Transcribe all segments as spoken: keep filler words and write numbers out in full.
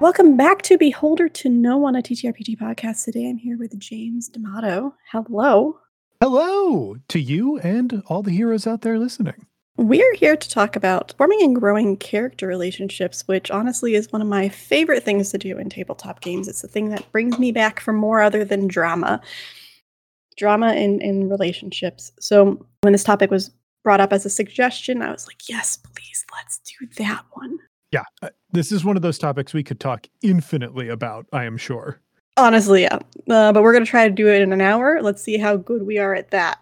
Welcome back to Beholder to No One, a T T R P G podcast. Today I'm here with James D'Amato. Hello. Hello to you and all the heroes out there listening. We're here to talk about forming and growing character relationships, which honestly is one of my favorite things to do in tabletop games. It's the thing that brings me back for more other than drama. Drama in, in relationships. So when this topic was brought up as a suggestion, I was like, yes, please, let's do that one. Yeah, uh, this is one of those topics we could talk infinitely about, I am sure. Honestly, yeah. Uh, but we're going to try to do it in an hour. Let's see how good we are at that.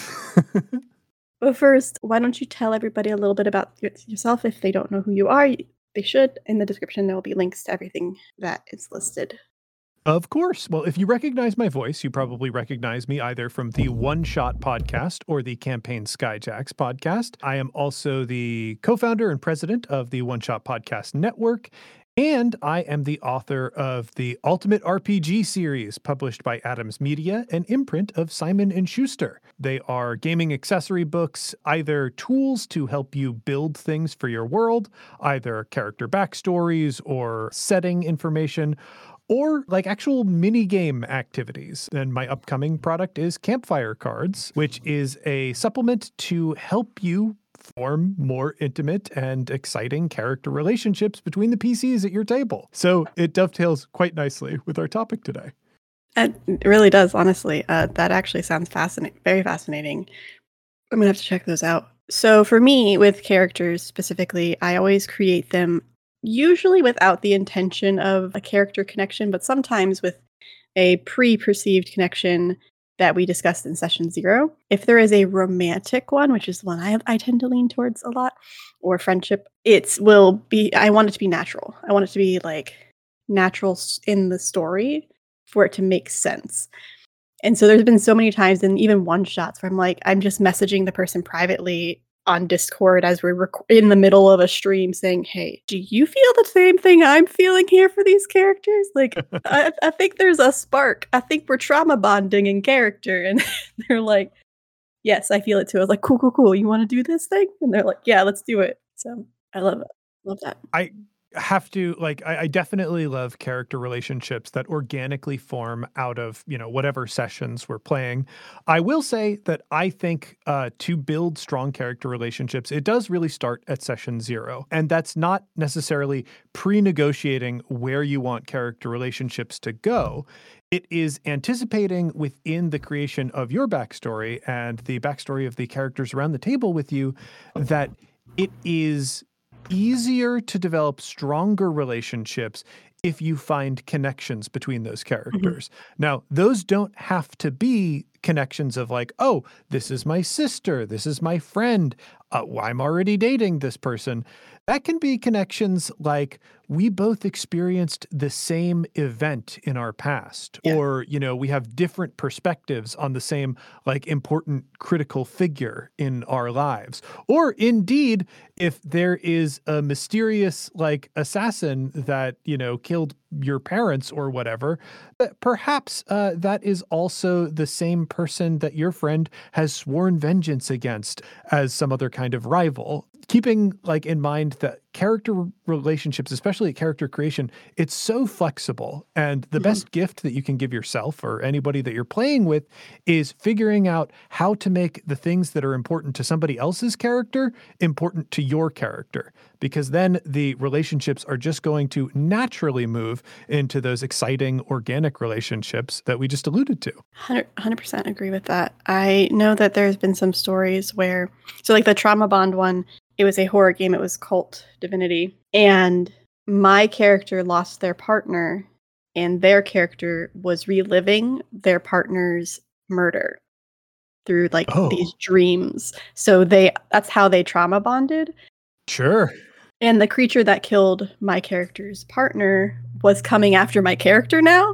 But first, why don't you tell everybody a little bit about yourself if they don't know who you are? They should. In the description, there will be links to everything that is listed. Of course. Well, if you recognize my voice, you probably recognize me either from the One Shot podcast or the Campaign Skyjacks podcast. I am also the co-founder and president of the One Shot Podcast Network, and I am the author of the Ultimate R P G series published by Adams Media, an imprint of Simon and Schuster. They are gaming accessory books, either tools to help you build things for your world, either character backstories or setting information, or like actual mini game activities. And my upcoming product is Campfire Cards, which is a supplement to help you form more intimate and exciting character relationships between the P Cs at your table. So it dovetails quite nicely with our topic today. It really does, honestly. Uh, that actually sounds fascinating, very fascinating. I'm gonna have to check those out. So for me, with characters specifically, I always create them usually without the intention of a character connection, but sometimes with a pre-perceived connection that we discussed in session zero. If there is a romantic one, which is the one I, I tend to lean towards a lot, or friendship, it will be, I want it to be natural. I want it to be like natural in the story for it to make sense. And so there's been so many times, and even one shots where I'm like, I'm just messaging the person privately on Discord as we're rec- in the middle of a stream saying, hey, do you feel the same thing I'm feeling here for these characters? Like, I, I think there's a spark. I think we're trauma bonding in character. And they're like, yes, I feel it too. I was like, cool, cool, cool. You want to do this thing? And they're like, yeah, let's do it. So I love it. Love that. I have to, like, I, I definitely love character relationships that organically form out of, you know, whatever sessions we're playing. I will say that I think uh, to build strong character relationships, it does really start at session zero. And that's not necessarily pre-negotiating where you want character relationships to go. It is anticipating within the creation of your backstory and the backstory of the characters around the table with you that it is easier to develop stronger relationships if you find connections between those characters. Mm-hmm. Now, those don't have to be connections of like, oh, this is my sister, this is my friend, uh, I'm already dating this person. That can be connections like we both experienced the same event in our past, yeah. Or, you know, we have different perspectives on the same like important critical figure in our lives. Or indeed, if there is a mysterious like assassin that, you know, killed your parents or whatever, perhaps uh, that is also the same person that your friend has sworn vengeance against as some other kind of rival. Keeping like in mind that character relationships, especially character creation, it's so flexible. And the mm-hmm. best gift that you can give yourself or anybody that you're playing with is figuring out how to make the things that are important to somebody else's character important to your character. Because then the relationships are just going to naturally move into those exciting organic relationships that we just alluded to. one hundred percent agree with that. I know that there's been some stories where, so like the Trauma Bond one, it was a horror game. It was Cult Divinity. And my character lost their partner, and their character was reliving their partner's murder through like oh. these dreams. So they that's how they trauma bonded. Sure. And the creature that killed my character's partner was coming after my character now.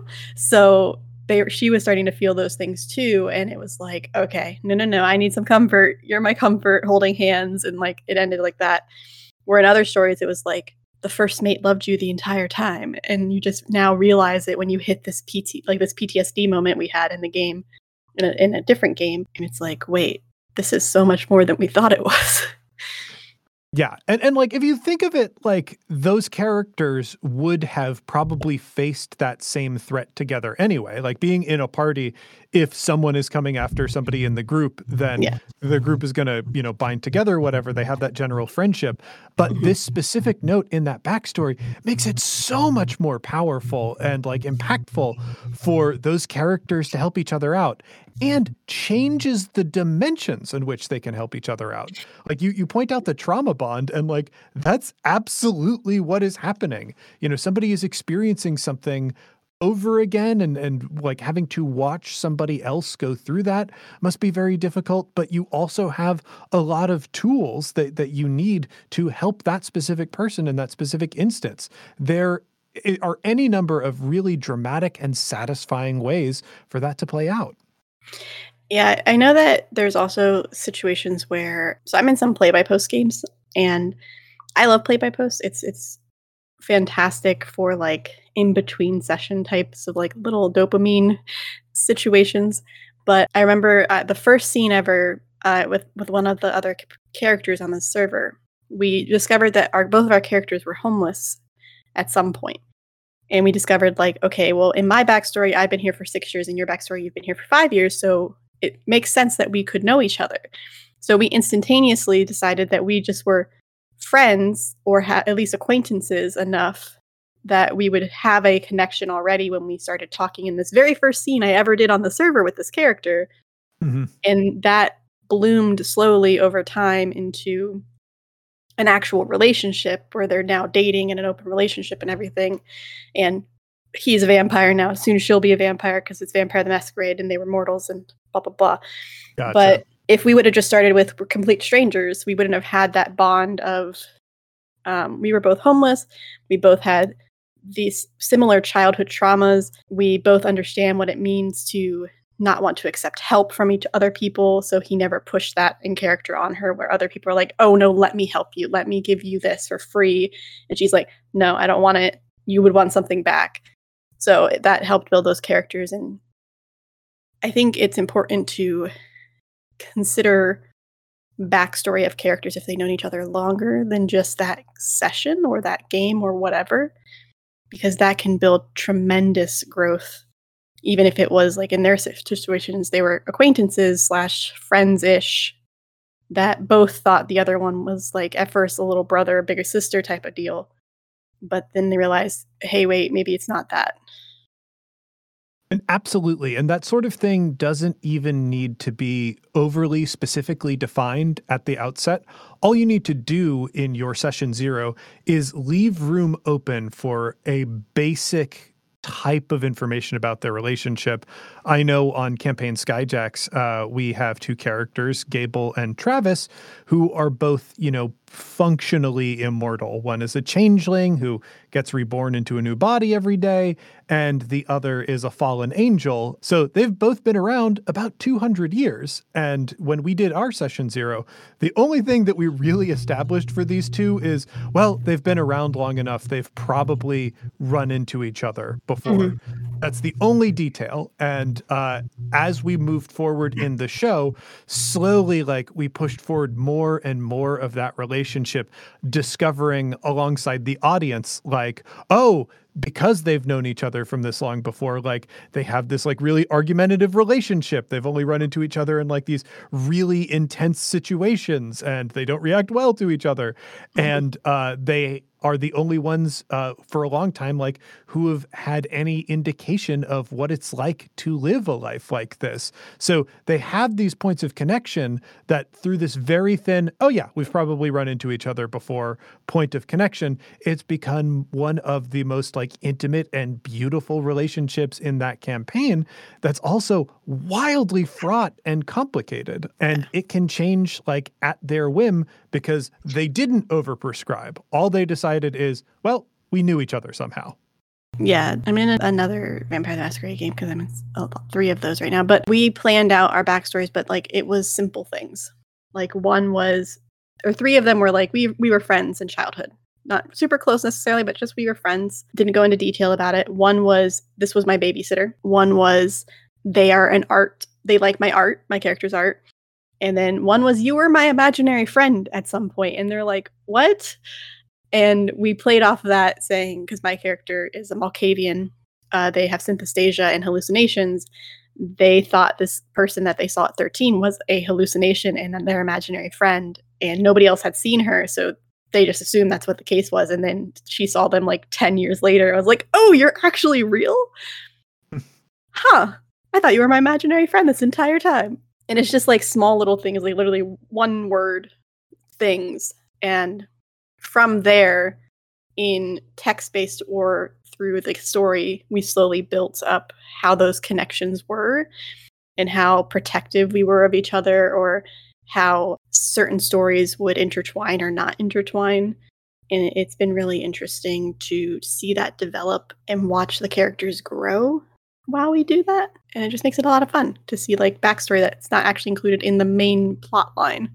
So they she was starting to feel those things too. And it was like, okay, no, no, no, I need some comfort. You're my comfort, holding hands. And like it ended like that. Where in other stories, it was like the first mate loved you the entire time. And you just now realize it when you hit this P T, like this P T S D moment we had in the game, in a, in a different game. And it's like, wait, this is so much more than we thought it was. Yeah, and and, like, if you think of it, like, those characters would have probably faced that same threat together anyway, like, being in a party, if someone is coming after somebody in the group, then Yeah. the group is gonna, you know, bind together, whatever, they have that general friendship, but Mhm. this specific note in that backstory makes it so much more powerful and, like, impactful for those characters to help each other out, and changes the dimensions in which they can help each other out. Like, you you point out the trauma bond, and, like, that's absolutely what is happening. You know, somebody is experiencing something over again, and and, like, having to watch somebody else go through that must be very difficult, but you also have a lot of tools that that you need to help that specific person in that specific instance. There i are any number of really dramatic and satisfying ways for that to play out. Yeah, I know that there's also situations where so I'm in some play by post games, and I love play by post. It's it's fantastic for like in between session types of like little dopamine situations. But I remember uh, the first scene ever uh, with with one of the other c- characters on the server. We discovered that our both of our characters were homeless at some point. And we discovered, like, okay, well, in my backstory, I've been here for six years. In your backstory, you've been here for five years. So it makes sense that we could know each other. So we instantaneously decided that we just were friends or ha- at least acquaintances enough that we would have a connection already when we started talking in this very first scene I ever did on the server with this character. Mhm. And that bloomed slowly over time into an actual relationship where they're now dating in an open relationship and everything. And he's a vampire now. Soon she'll be a vampire because it's Vampire the Masquerade and they were mortals and blah blah blah. Gotcha. But if we would have just started with complete strangers, we wouldn't have had that bond of um, we were both homeless. We both had these similar childhood traumas. We both understand what it means to not want to accept help from each other people. So he never pushed that in character on her, where other people are like, oh no, let me help you. Let me give you this for free. And she's like, no, I don't want it. You would want something back. So that helped build those characters. And I think it's important to consider backstory of characters if they've known each other longer than just that session or that game or whatever, because that can build tremendous growth. Even if it was like in their situations, they were acquaintances slash friends ish that both thought the other one was like at first a little brother, bigger sister type of deal. But then they realized, hey, wait, maybe it's not that. And absolutely, and that sort of thing doesn't even need to be overly specifically defined at the outset. All you need to do in your session zero is leave room open for a basic type of information about their relationship. I know on Campaign Skyjacks, uh, we have two characters, Gable and Travis, who are both, you know, functionally immortal. One is a changeling who gets reborn into a new body every day, and the other is a fallen angel. So they've both been around about two hundred years. And when we did our session zero, the only thing that we really established for these two is, well, they've been around long enough. They've probably run into each other before. Mhm. That's the only detail. And uh, as we moved forward in the show, slowly, like, we pushed forward more and more of that relationship, discovering alongside the audience, like, oh, because they've known each other from this long before, like, they have this like really argumentative relationship. They've only run into each other in like these really intense situations, and they don't react well to each other. Mhm. And uh, they are the only ones uh, for a long time, like, who have had any indication of what it's like to live a life like this. So they have these points of connection that through this very thin, oh yeah, we've probably run into each other before point of connection, it's become one of the most like intimate and beautiful relationships in that campaign that's also wildly fraught and complicated. And it can change like at their whim because they didn't overprescribe. All they decided is, well, we knew each other somehow. Yeah, I'm in another Vampire the Masquerade game because I'm in oh, three of those right now. But we planned out our backstories, but like it was simple things. Like one was, or three of them were like we we were friends in childhood, not super close necessarily, but just we were friends. Didn't go into detail about it. One was this was my babysitter. One was they are an art. They like my art, my character's art, And then one was, you were my imaginary friend at some point. And they're like, what? And we played off of that saying, because my character is a Malkavian, uh, they have synesthesia and hallucinations. They thought this person that they saw at thirteen was a hallucination and their imaginary friend, and nobody else had seen her. So they just assumed that's what the case was. And then she saw them like ten years later. I was like, oh, you're actually real? Huh. I thought you were my imaginary friend this entire time. And it's just like small little things, like literally one word things. And from there, in text-based or through the story, we slowly built up how those connections were and how protective we were of each other, or how certain stories would intertwine or not intertwine. And it's been really interesting to see that develop and watch the characters grow while we do that. And it just makes it a lot of fun to see like backstory that's not actually included in the main plot line.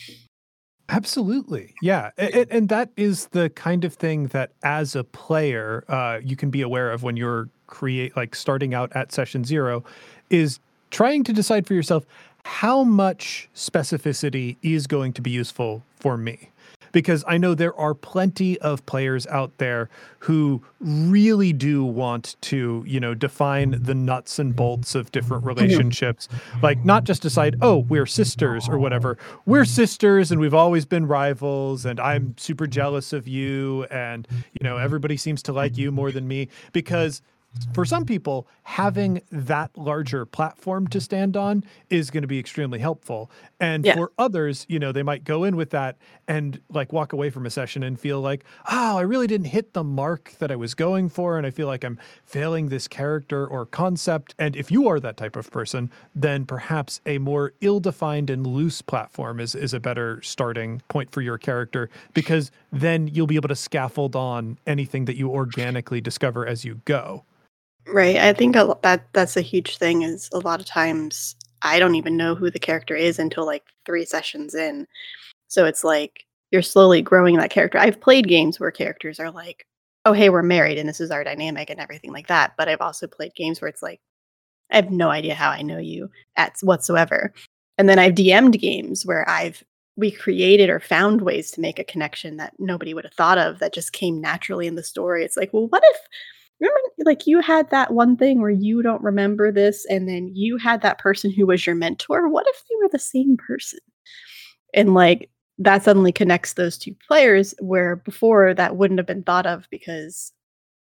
Absolutely. Yeah. And, and that is the kind of thing that as a player, uh, you can be aware of when you're create like starting out at session zero, is trying to decide for yourself how much specificity is going to be useful for me. Because I know there are plenty of players out there who really do want to, you know, define the nuts and bolts of different relationships. Like, not just decide, oh, we're sisters or whatever. We're sisters and we've always been rivals and I'm super jealous of you and, you know, everybody seems to like you more than me. Because for some people, having that larger platform to stand on is going to be extremely helpful. And Yeah. for others, you know, they might go in with that and like walk away from a session and feel like, oh, I really didn't hit the mark that I was going for. And I feel like I'm failing this character or concept. And if you are that type of person, then perhaps a more ill-defined and loose platform is, is a better starting point for your character, because then you'll be able to scaffold on anything that you organically discover as you go. Right. I think a lo- that that's a huge thing, is a lot of times I don't even know who the character is until like three sessions in. So it's like you're slowly growing that character. I've played games where characters are like, oh, hey, we're married and this is our dynamic and everything like that. But I've also played games where it's like, I have no idea how I know you at whatsoever. And then I've D M'd games where I've we created or found ways to make a connection that nobody would have thought of, that just came naturally in the story. It's like, well, what if, remember, like you had that one thing where you don't remember this, and then you had that person who was your mentor. What if they were the same person? And like that suddenly connects those two players, where before that wouldn't have been thought of because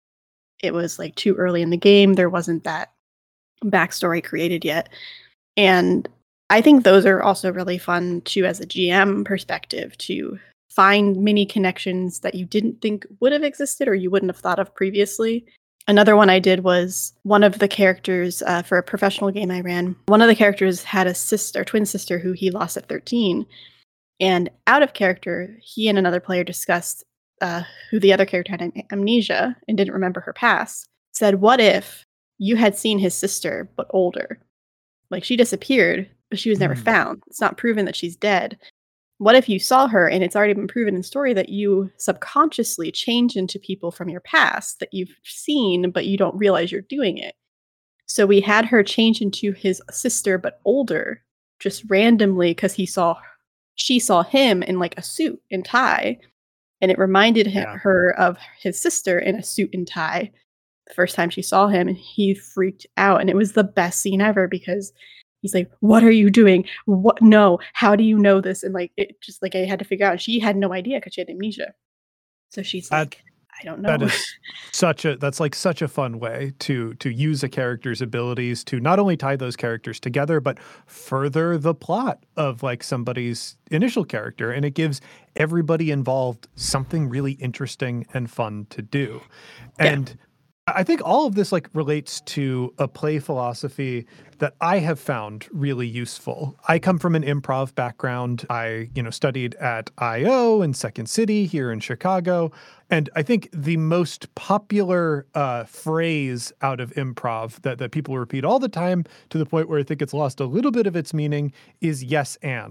it was like too early in the game. There wasn't that backstory created yet. And I think those are also really fun too, as a G M perspective, to find many connections that you didn't think would have existed or you wouldn't have thought of previously. Another one I did was one of the characters uh, for a professional game I ran. One of the characters had a sister, twin sister, who he lost at thirteen. And out of character, he and another player discussed uh, who the other character had am- amnesia and didn't remember her past. Said, what if you had seen his sister, but older? Like, she disappeared, but she was never Mm. found. It's not proven that she's dead. What if you saw her and it's already been proven in story that you subconsciously change into people from your past that you've seen, but you don't realize you're doing it? So we had her change into his sister, but older, just randomly, because he saw, she saw him in like a suit and tie, and it reminded hi- Yeah. her of his sister in a suit and tie. The first time she saw him, and he freaked out, and it was the best scene ever because he's like, what are you doing? What? No, how do you know this? And like, it just like I had to figure out. And she had no idea because she had amnesia. So she's That- like, I don't know. That is such a that's like such a fun way to to use a character's abilities to not only tie those characters together, but further the plot of like somebody's initial character. And it gives everybody involved something really interesting and fun to do. Yeah. And I think all of this like relates to a play philosophy that I have found really useful. I come from an improv background. I, you know, studied at I O and Second City here in Chicago. And I think the most popular uh, phrase out of improv that, that people repeat all the time, to the point where I think it's lost a little bit of its meaning, is yes and.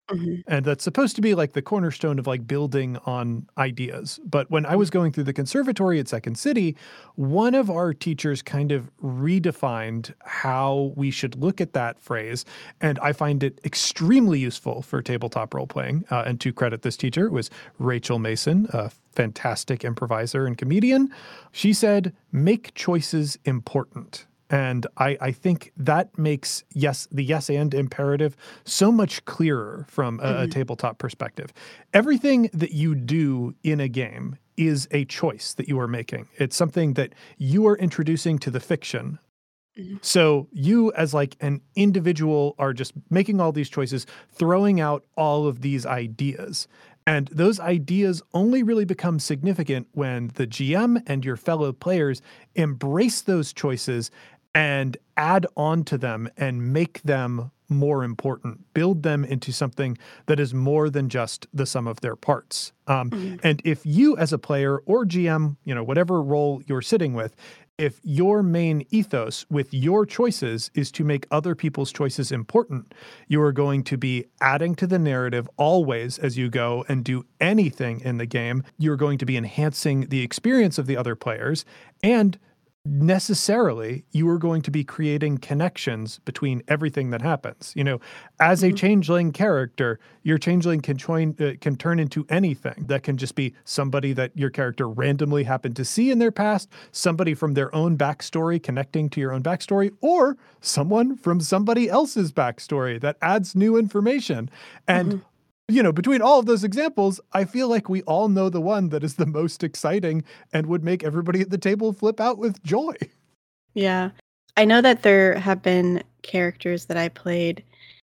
Mhm. And that's supposed to be like the cornerstone of like building on ideas. But when I Mm. was going through the conservatory at Second City, one of our teachers kind of redefined how we should look at that phrase. And I find it extremely useful for tabletop role playing. Uh, and to credit this teacher, it was Rachel Mason, a fantastic improviser and comedian. She said, make choices important. And I, I think that makes yes, the yes and imperative so much clearer from a, a Mhm. tabletop perspective. Everything that you do in a game is a choice that you are making. It's something that you are introducing to the fiction. Mhm. So you as like an individual are just making all these choices, throwing out all of these ideas. And those ideas only really become significant when the G M and your fellow players embrace those choices and add on to them and make them more important, build them into something that is more than just the sum of their parts. Um, Mhm. and if you as a player or G M, you know, whatever role you're sitting with, if your main ethos with your choices is to make other people's choices important, you are going to be adding to the narrative always as you go and do anything in the game. You're going to be enhancing the experience of the other players, and necessarily you are going to be creating connections between everything that happens. You know, as a Mhm. changeling character, your changeling can join, uh, can turn into anything. That can just be somebody that your character randomly happened to see in their past, somebody from their own backstory connecting to your own backstory, or someone from somebody else's backstory that adds new information. And Mhm. you know, between all of those examples, I feel like we all know the one that is the most exciting and would make everybody at the table flip out with joy. Yeah. I know that there have been characters that I played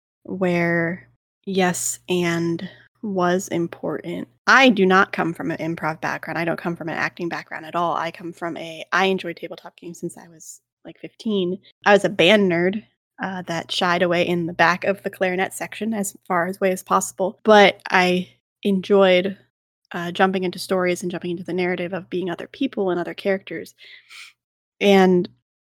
where yes and was important. I do not come from an improv background. I don't come from an acting background at all. I come from a I enjoyed tabletop games since I was like fifteen. I was a band nerd uh, that shied away in the back of the clarinet section as far as away as possible, but I enjoyed uh, jumping into stories and jumping into the narrative of being other people and other characters. And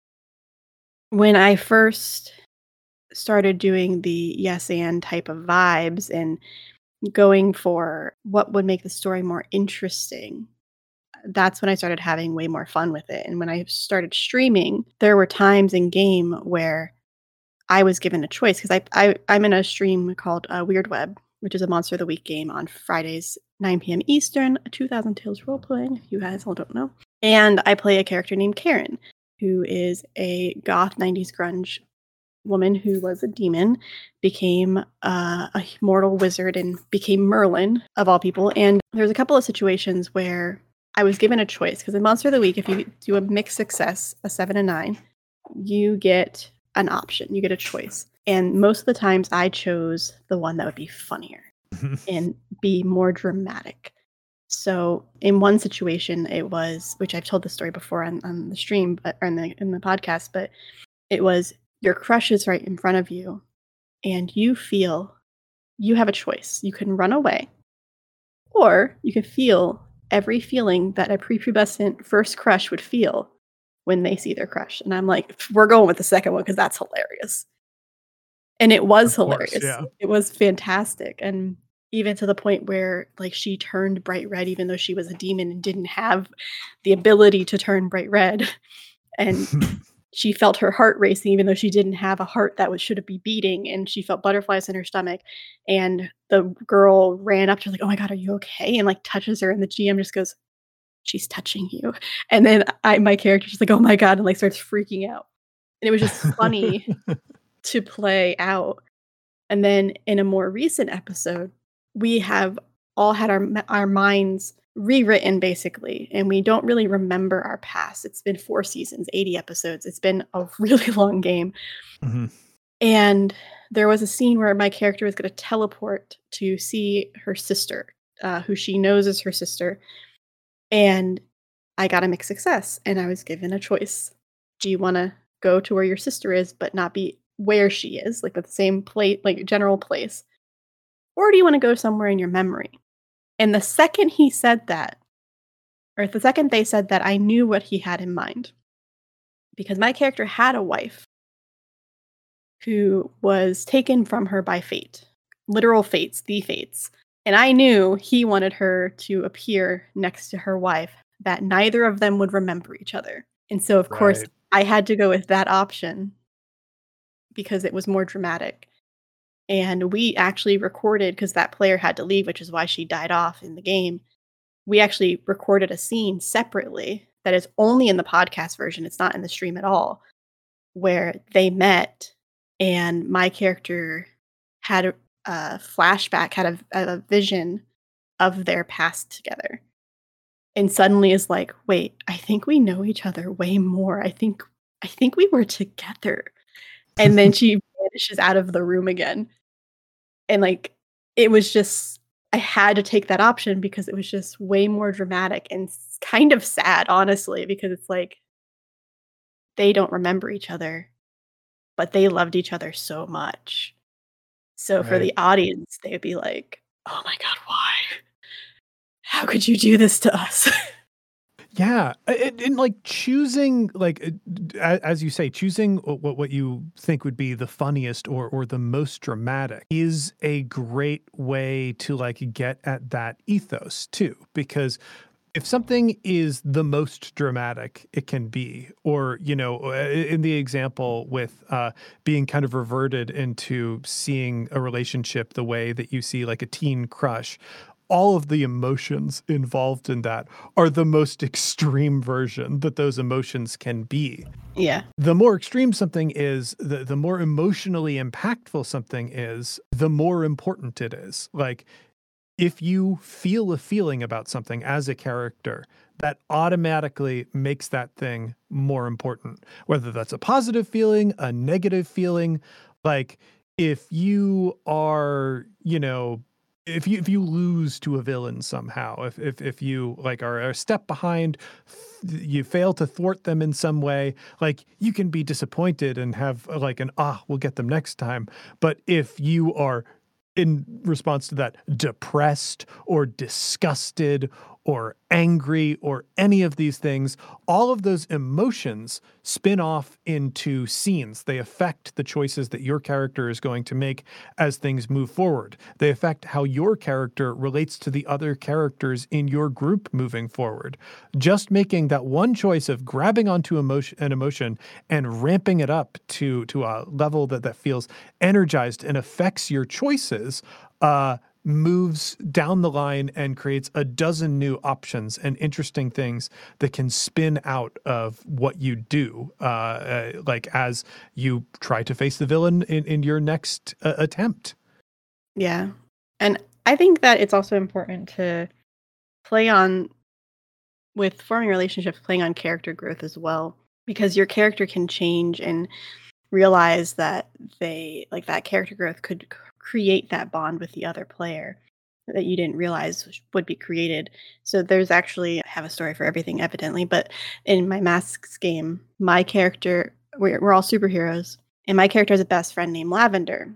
when I first started doing the yes and type of vibes and going for what would make the story more interesting, that's when I started having way more fun with it. And when I started streaming, there were times in game where I was given a choice because I, I I'm in a stream called uh, Weird Web, which is a Monster of the Week game on Fridays nine p m Eastern, two thousand Tales role playing. If you guys all don't know, and I play a character named Karen, who is a goth nineties grunge woman who was a demon, became uh, a mortal wizard, and became Merlin of all people. And there's a couple of situations where I was given a choice because in Monster of the Week, if you do a mixed success, a seven and nine, you get an option, you get a choice. And most of the times I chose the one that would be funnier and be more dramatic. So in one situation, it was, which I've told the story before on, on the stream, but or in the in the podcast, but it was your crush is right in front of you, and you feel you have a choice. You can run away, or you can feel every feeling that a prepubescent first crush would feel when they see their crush. And I'm like, we're going with the second one because that's hilarious. And it was Of course, hilarious. yeah. It was fantastic. And even to the point where like she turned bright red, even though she was a demon and didn't have the ability to turn bright red. And she felt her heart racing even though she didn't have a heart that was should be beating, and she felt butterflies in her stomach, and the girl ran up to her like, "Oh my god, are you okay?" and, like, touches her, and the G M just goes, "She's touching you." And then I my character just like, "Oh my god," and, like, starts freaking out. And it was just funny to play out. And then in a more recent episode, we have all had our m our minds rewritten basically, and we don't really remember our past. It's been four seasons, eighty episodes. It's been a really long game. Mhm. And there was a scene where my character was gonna teleport to see her sister, uh, who she knows is her sister, and I got a mixed success, and I was given a choice. Do you wanna go to where your sister is, but not be where she is, like, the same place, like, general place? Or do you wanna go somewhere in your memory? And the second he said that, or the second they said that, I knew what he had in mind. Because my character had a wife who was taken from her by fate. literal fates, the fates. And I knew he wanted her to appear next to her wife, that neither of them would remember each other. And so, of course, Right. I had to go with that option because it was more dramatic. And we actually recorded, because that player had to leave, which is why she died off in the game. We actually recorded a scene separately that is only in the podcast version. It's not in the stream at all, where they met and my character had a, a flashback, had a, a vision of their past together. And suddenly is like, wait, I think we know each other way more. I think I think we were together. And then she vanishes out of the room again. And like it was just I had to take that option because it was just way more dramatic and s- kind of sad, honestly, because it's like they don't remember each other, but they loved each other so much. So for Right. the audience, they'd be like, "Oh my god, why? How could you do this to us?" Yeah, and, and like choosing, like uh, d- a- as you say, choosing wh- what what you think would be the funniest or or the most dramatic is a great way to like get at that ethos too. Because if something is the most dramatic it can be, or you know, uh, in the example with uh, being kind of reverted into seeing a relationship the way that you see like a teen crush, all of the emotions involved in that are the most extreme version that those emotions can be. Yeah. The more extreme something is, the the more emotionally impactful something is, the more important it is. Like if you feel a feeling about something as a character, that automatically makes that thing more important. Whether that's a positive feeling, a negative feeling, like if you are, you know, if you if you lose to a villain somehow, if if if you like are a step behind, th- you fail to thwart them in some way, like you can be disappointed and have uh, like an ah, we'll get them next time. But if you are in response to that depressed or disgusted or angry or any of these things, all of those emotions spin off into scenes. They affect the choices that your character is going to make as things move forward. They affect how your character relates to the other characters in your group moving forward. Just making that one choice of grabbing onto emotion an emotion and ramping it up to to a level that that feels energized and affects your choices, uh, moves down the line and creates a dozen new options and interesting things that can spin out of what you do, uh, uh, like as you try to face the villain in, in your next uh, attempt. Yeah. And I think that it's also important to play on with forming relationships, playing on character growth as well, because your character can change and realize that they like that character growth could c- create that bond with the other player that you didn't realize sh- would be created. So there's actually I have a story for everything evidently, but in my Masks game, my character we're, we're all superheroes, and my character has a best friend named Lavender,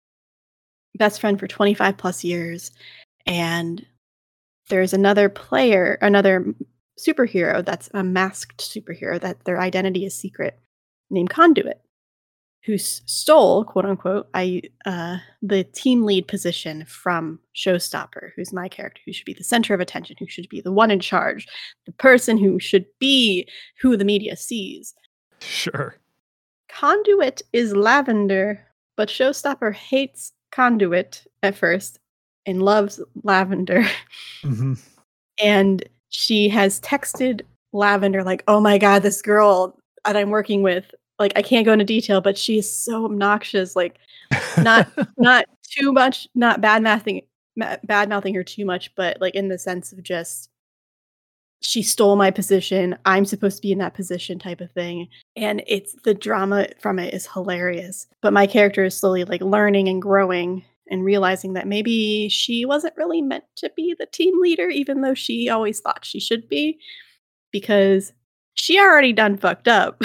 best friend for twenty-five plus years, and there's another player, another m- superhero that's a masked superhero that their identity is secret, named Conduit, who s- stole, quote unquote, I uh, the team lead position from Showstopper, who's my character, who should be the center of attention, who should be the one in charge, the person who should be who the media sees. Sure. Conduit is Lavender, but Showstopper hates Conduit at first and loves Lavender. Hmm. And she has texted Lavender like, "Oh my god, this girl that I'm working with, like I can't go into detail, but she is so obnoxious, like not not too much, not bad mouthing bad mouthing her too much, but like in the sense of just she stole my position. I'm supposed to be in that position type of thing. And it's the drama from it is hilarious. But my character is slowly like learning and growing and realizing that maybe she wasn't really meant to be the team leader, even though she always thought she should be, because she already done fucked up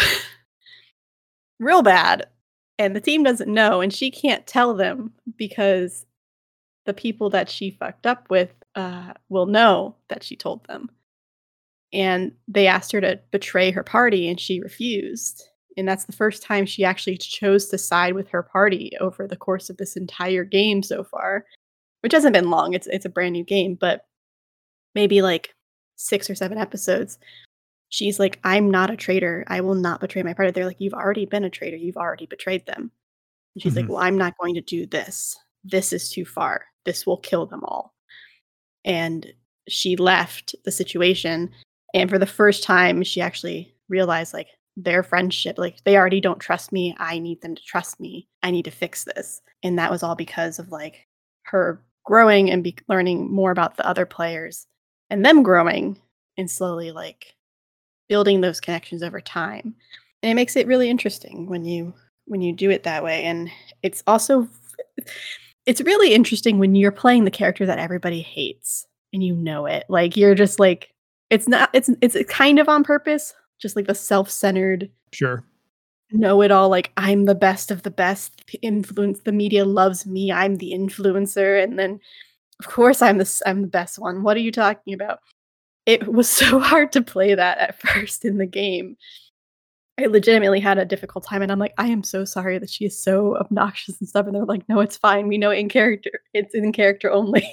real bad. And the team doesn't know, and she can't tell them because the people that she fucked up with uh, will know that she told them. And they asked her to betray her party and she refused. And that's the first time she actually chose to side with her party over the course of this entire game so far, which hasn't been long. It's it's a brand new game, but maybe like six or seven episodes. She's like, "I'm not a traitor. I will not betray my party." They're like, "You've already been a traitor. You've already betrayed them." And she's like, Mhm. "Well, I'm not going to do this. This is too far. This will kill them all." And she left the situation, and for the first time, she actually realized, like, their friendship, like, they already don't trust me. I need them to trust me. I need to fix this. And that was all because of, like, her growing and be learning more about the other players and them growing and slowly, like, building those connections over time. And it makes it really interesting when you when you do it that way. And it's also it's really interesting when you're playing the character that everybody hates and you know it. Like you're just like it's not it's it's kind of on purpose, just like the self-centered Sure. know it all, like I'm the best of the best, the influence the media loves me, I'm the influencer, and then of course I'm the s- I'm the best one. What are you talking about? It was so hard to play that at first in the game. I legitimately had a difficult time, and I'm like, "I am so sorry that she is so obnoxious and stuff," and they're like, "No, it's fine. We know in character. It's in character only."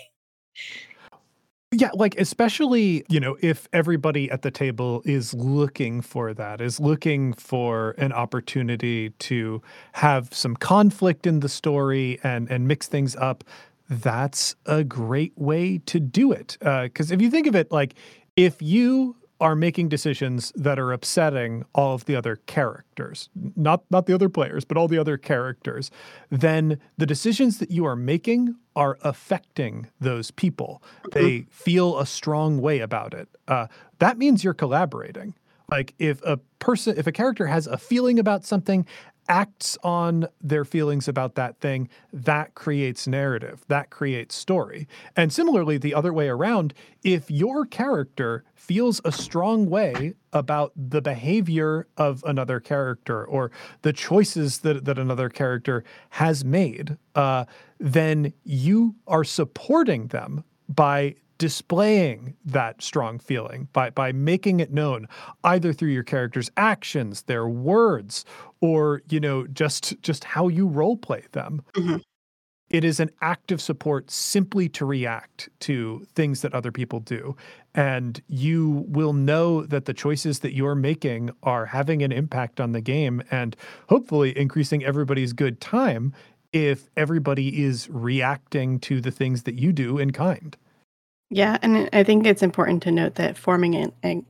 Yeah, like, especially, you know, if everybody at the table is looking for that, is looking for an opportunity to have some conflict in the story and and mix things up, that's a great way to do it. Because if you think of it, like, if you are making decisions that are upsetting all of the other characters, n not not the other players, but all the other characters, then the decisions that you are making are affecting those people. Mhm, They feel a strong way about it. Uh, that means you're collaborating. Like if a person, if a character has a feeling about something, acts on their feelings about that thing, that creates narrative, that creates story. And similarly, the other way around, if your character feels a strong way about the behavior of another character or the choices that, that another character has made, uh, then you are supporting them by displaying that strong feeling, by by making it known either through your character's actions, their words, or you know just just how you role play them. mhm. It is an active support simply to react to things that other people do, and you will know that the choices that you're making are having an impact on the game and hopefully increasing everybody's good time if everybody is reacting to the things that you do in kind. Yeah, and I think it's important to note that forming an a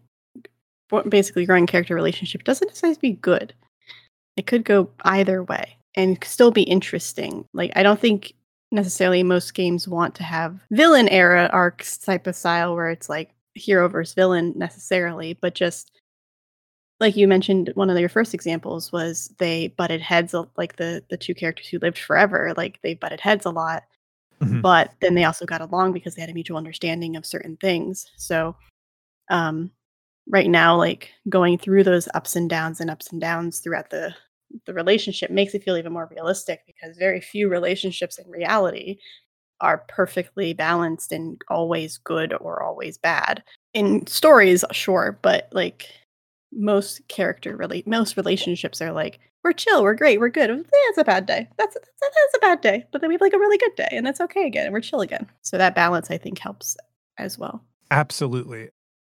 bo basically growing character relationship doesn't necessarily have to be good. It could go either way and still be interesting. Like, I don't think necessarily most games want to have villain era arcs type of style where it's like hero versus villain necessarily, but just like you mentioned, one of your first examples was they butted heads, a- like the the two characters who lived forever, like they butted heads a lot, Mhm. but then they also got along because they had a mutual understanding of certain things. So, um, right now, like going through those ups and downs and ups and downs throughout the the relationship makes it feel even more realistic because very few relationships in reality are perfectly balanced and always good or always bad. In stories, sure, but like most character really most relationships are like we're chill, we're great, we're good. Eh, it's a bad day. That's that's, that's a bad day, but then we have like a really good day, and that's okay again, and we're chill again. So that balance, I think, helps as well. Absolutely.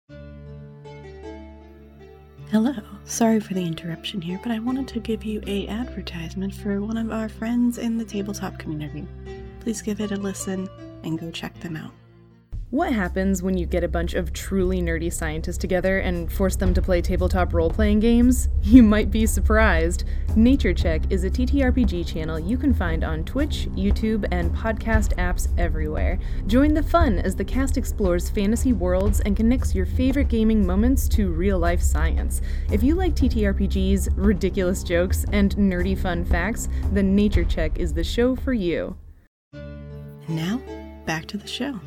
Hello. Sorry for the interruption here, but I wanted to give you a advertisement for one of our friends in the tabletop community. Please give it a listen and go check them out. What happens when you get a bunch of truly nerdy scientists together and force them to play tabletop role-playing games? You might be surprised. Nature Check is a T T R P G channel you can find on Twitch, YouTube, and podcast apps everywhere. Join the fun as the cast explores fantasy worlds and connects your favorite gaming moments to real-life science. If you like T T R P Gs, ridiculous jokes, and nerdy fun facts, then Nature Check is the show for you. And now, back to the show.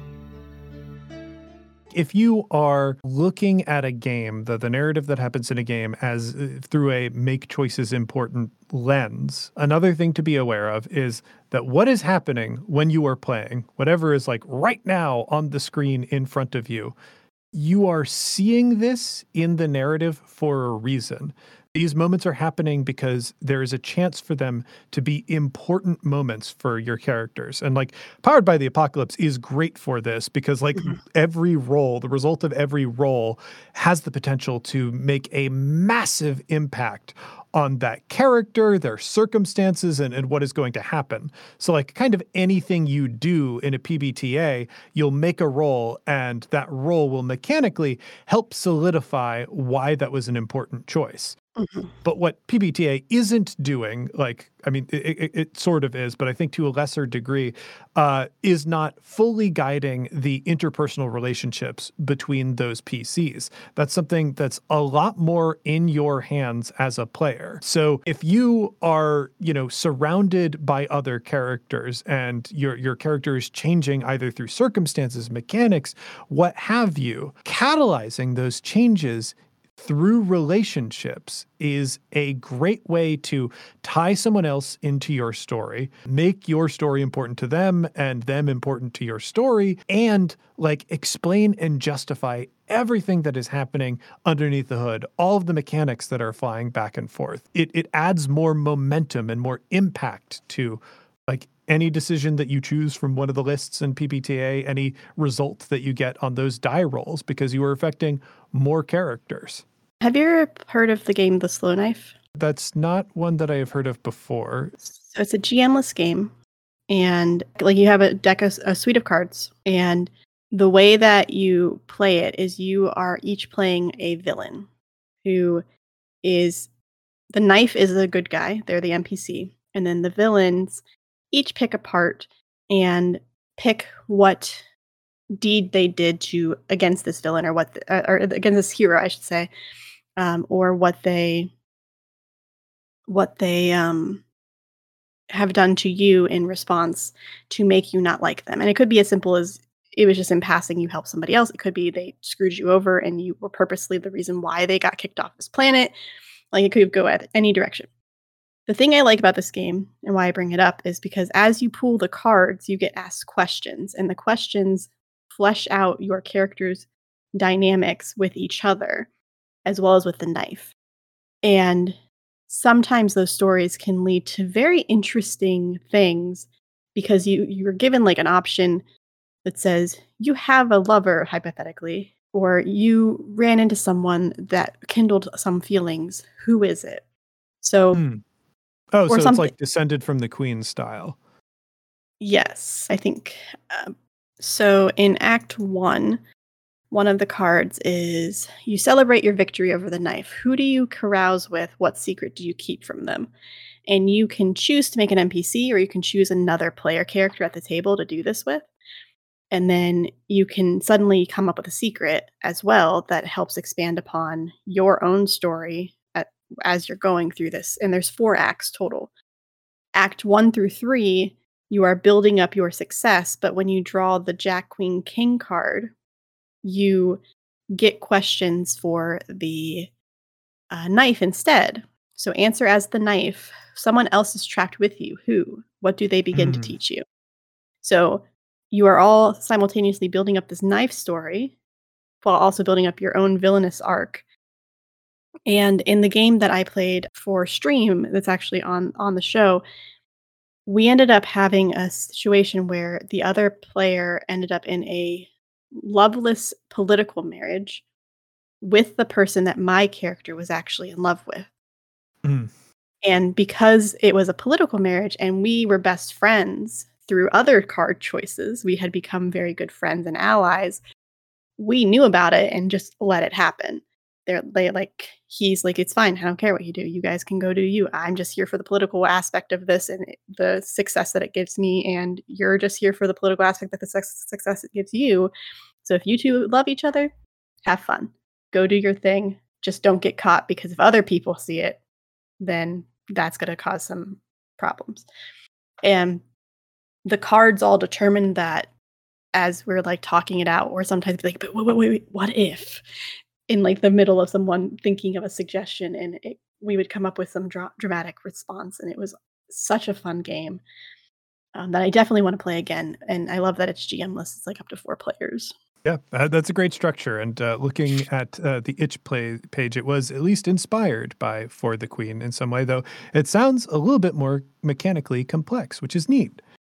If you are looking at a game, the, the narrative that happens in a game as uh, through a make choices important lens, another thing to be aware of is that what is happening when you are playing, whatever is like right now on the screen in front of you, you are seeing this in the narrative for a reason. These moments are happening because there is a chance for them to be important moments for your characters. And like Powered by the Apocalypse is great for this because like Mhm. every roll, the result of every roll has the potential to make a massive impact on that character, their circumstances, and, and what is going to happen. So like kind of anything you do in a P B T A, you'll make a roll and that roll will mechanically help solidify why that was an important choice. Mhm. But what P B T A isn't doing, like, I mean, it, it, it sort of is, but I think to a lesser degree, uh, is not fully guiding the interpersonal relationships between those P Cs. That's something that's a lot more in your hands as a player. So if you are, you know, surrounded by other characters and your your character is changing either through circumstances, mechanics, what have you, catalyzing those changes through relationships is a great way to tie someone else into your story, make your story important to them and them important to your story, and like explain and justify everything that is happening underneath the hood, all of the mechanics that are flying back and forth. It it adds more momentum and more impact to like any decision that you choose from one of the lists in P B T A, any result that you get on those die rolls, because you are affecting more characters. Have you ever heard of the game The Slow Knife? That's not one that I have heard of before. So it's a G M-less game, and like you have a deck of a suite of cards, and the way that you play it is you are each playing a villain who is the knife is the good guy, they're the N P C, and then the villains each pick a part and pick what deed they did to against this villain or what the, uh, or against this hero, I should say, um, or what they what they um, have done to you in response to make you not like them. And it could be as simple as it was just in passing you helped somebody else. It could be they screwed you over and you were purposely the reason why they got kicked off this planet. Like it could go at any direction. The thing I like about this game and why I bring it up is because as you pull the cards, you get asked questions, and the questions flesh out your character's dynamics with each other as well as with the knife. And sometimes those stories can lead to very interesting things because you you're given like an option that says you have a lover hypothetically, or you ran into someone that kindled some feelings. Who is it? So Hmm. Oh, or so it's something. like Descended from the Queen style. Yes, I think. Um, so in Act One, one of the cards is you celebrate your victory over the knife. Who do you carouse with? What secret do you keep from them? And you can choose to make an N P C, or you can choose another player character at the table to do this with. And then you can suddenly come up with a secret as well that helps expand upon your own story at, as you're going through this. And there's four acts total. Act one through three, you are building up your success, but when you draw the Jack, Queen, King card, you get questions for the uh, knife instead. So answer as the knife. Someone else is trapped with you. Who? What do they begin to Hmm. teach you? So you are all simultaneously building up this knife story while also building up your own villainous arc. And in the game that I played for stream that's actually on on the show, we ended up having a situation where the other player ended up in a loveless political marriage with the person that my character was actually in love with. Hmm. And because it was a political marriage and we were best friends through other card choices, we had become very good friends and allies. We knew about it and just let it happen. They're they like he's like, it's fine. I don't care what you do. You guys can go do you. I'm just here for the political aspect of this and it- the success that it gives me, and you're just here for the political aspect of the suc- success it gives you. So if you two love each other, have fun. Go do your thing. Just don't get caught, because if other people see it, then that's going to cause some problems. And the cards all determine that as we're like talking it out, or sometimes be like, but wait, wait, wait, wait, what if? In like the middle of someone thinking of a suggestion, and it, we would come up with some dra- dramatic response, and it was such a fun game um, that I definitely want to play again. And I love that it's G M-less; it's like up to four players. Yeah, uh, that's a great structure. And uh, looking at uh, the itch play page, it was at least inspired by For the Queen in some way, though it sounds a little bit more mechanically complex, which is neat.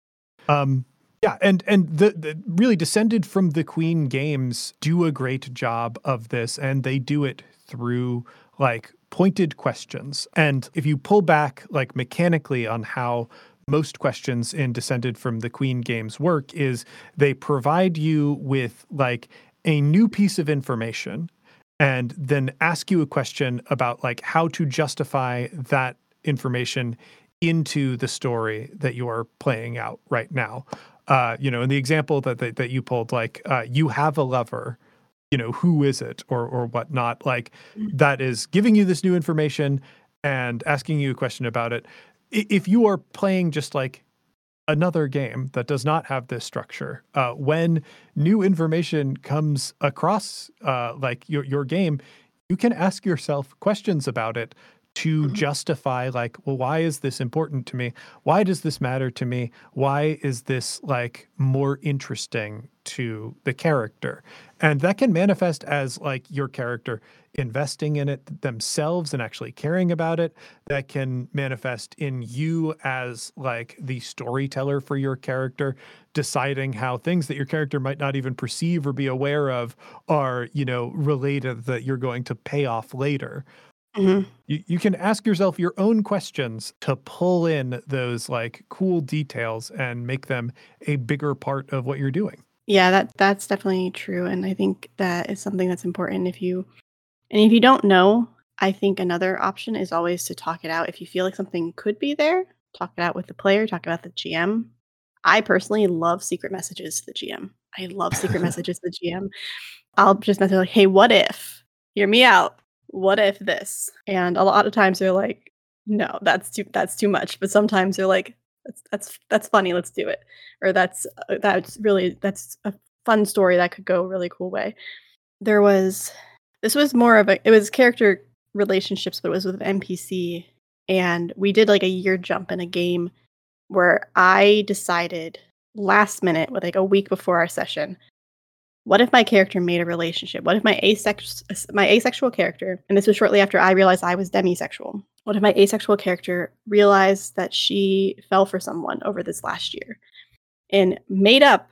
Um, yeah, and and the, the really Descended from the Queen games do a great job of this, and they do it through like pointed questions. And if you pull back like mechanically on how most questions in Descended from the Queen games work, is they provide you with like a new piece of information and then ask you a question about like how to justify that information into the story that you are playing out right now. Uh, you know, in the example that that, that you pulled, like uh, you have a lover, you know, who is it, or or whatnot, like that is giving you this new information and asking you a question about it. If you are playing just like another game that does not have this structure, uh, when new information comes across uh, like your your game, you can ask yourself questions about it to justify like, well, why is this important to me? Why does this matter to me? Why is this like more interesting to the character? And that can manifest as like your character investing in it themselves and actually caring about it. That can manifest in you as like the storyteller for your character, deciding how things that your character might not even perceive or be aware of are, you know, related, that you're going to pay off later. Mm-hmm. You, you can ask yourself your own questions to pull in those like cool details and make them a bigger part of what you're doing. Yeah, that that's definitely true, and I think that is something that's important. If you and if you don't know, I think another option is always to talk it out. If you feel like something could be there, talk it out with the player, talk about the G M. I personally love secret messages to the G M. I love secret messages to the G M. I'll just message like, "Hey, what if? Hear me out. What if this?" And a lot of times they're like, "No, that's too that's too much." But sometimes they're like, "That's that's that's funny. Let's do it." Or that's uh, that's really that's a fun story that could go a really cool way. There was this was more of a it was character relationships, but it was with an N P C, and we did like a year jump in a game where I decided last minute, with like a week before our session, what if my character made a relationship? What if my asex my asexual character, and this was shortly after I realized I was demisexual. What if my asexual character realized that she fell for someone over this last year and made up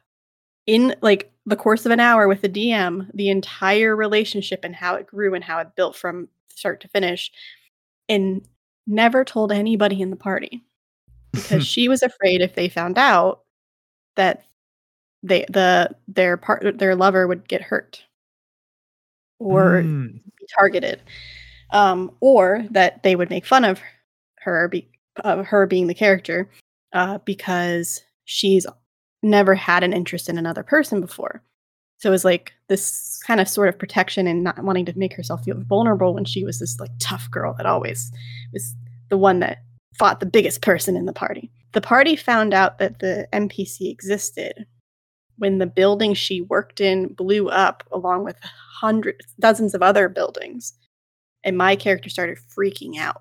in like the course of an hour with the D M the entire relationship and how it grew and how it built from start to finish, and never told anybody in the party because she was afraid if they found out that they the their part their lover would get hurt or Mm. be targeted, um, or that they would make fun of her, be, of her being the character, uh, because she's never had an interest in another person before. So it was like this kind of sort of protection and not wanting to make herself feel vulnerable when she was this like tough girl that always was the one that fought the biggest person in the party. The party found out that the N P C existed when the building she worked in blew up along with hundreds, dozens of other buildings. And my character started freaking out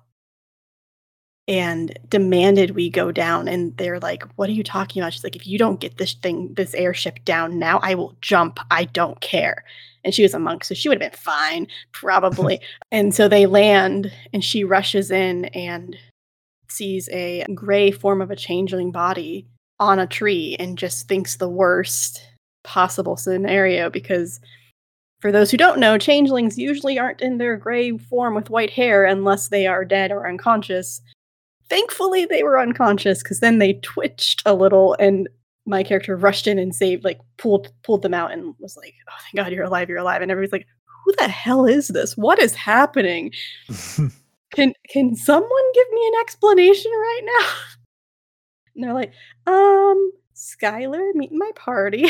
and demanded we go down. And they're like, "What are you talking about?" She's like, "If you don't get this thing, this airship down now, I will jump. I don't care." And she was a monk, so she would have been fine, probably. And so they land, and she rushes in and sees a gray form of a changeling body on a tree and just thinks the worst possible scenario, because for those who don't know, changelings usually aren't in their gray form with white hair unless they are dead or unconscious. Thankfully, they were unconscious, because then they twitched a little, and my character rushed in and saved, like, pulled pulled them out and was like, "Oh, thank God, you're alive, you're alive." And everybody's like, "Who the hell is this? What is happening? Can can someone give me an explanation right now?" And they're like, um, "Skylar, meet my party."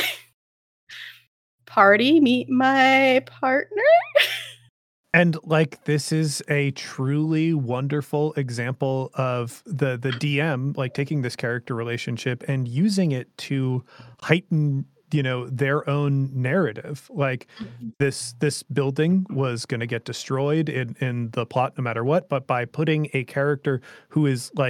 "Party, meet my partner." And like this is a truly wonderful example of the the D M like taking this character relationship and using it to heighten, you know, their own narrative. Like this this building was going to get destroyed in in the plot no matter what, but by putting a character who is like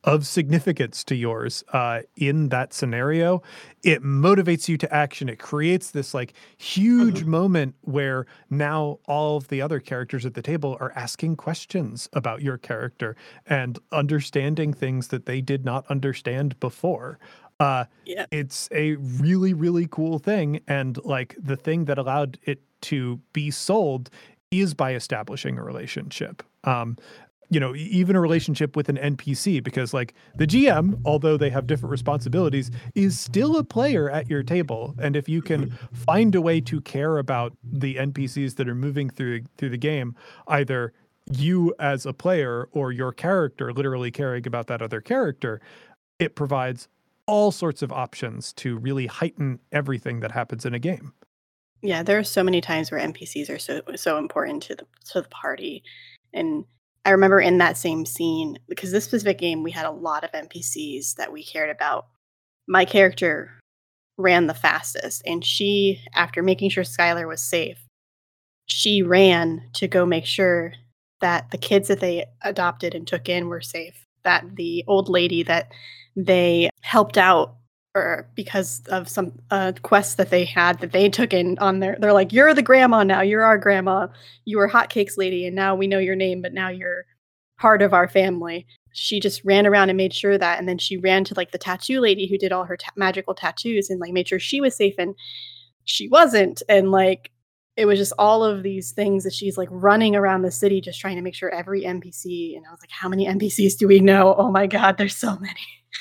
of significance to yours uh, in that scenario, it motivates you to action. It creates this like huge Mhm. moment where now all of the other characters at the table are asking questions about your character and understanding things that they did not understand before. Uh, Yeah. it's a really, really cool thing. And like the thing that allowed it to be sold is by establishing a relationship. Um, you know, e- even a relationship with an N P C, because like the G M, although they have different responsibilities, is still a player at your table. And if you can Mhm. find a way to care about the N P Cs that are moving through through the game, either you as a player or your character literally caring about that other character, it provides all sorts of options to really heighten everything that happens in a game. Yeah, there are so many times where N P Cs are so so important to the to the party. And I remember in that same scene, because this specific game we had a lot of N P Cs that we cared about. My character ran the fastest, and she, after making sure Skylar was safe, she ran to go make sure that the kids that they adopted and took in were safe. That the old lady that they helped out or because of some uh, quests that they had that they took in on their they're like, "You're the grandma now. You're our grandma. You were hotcakes lady, and now we know your name, but now you're part of our family." She just ran around and made sure that, and then she ran to like the tattoo lady who did all her ta- magical tattoos and like made sure she was safe, and she wasn't. And like it was just all of these things that she's like running around the city just trying to make sure every N P C. And I was like, how many N P Cs do we know? Oh my god, there's so many.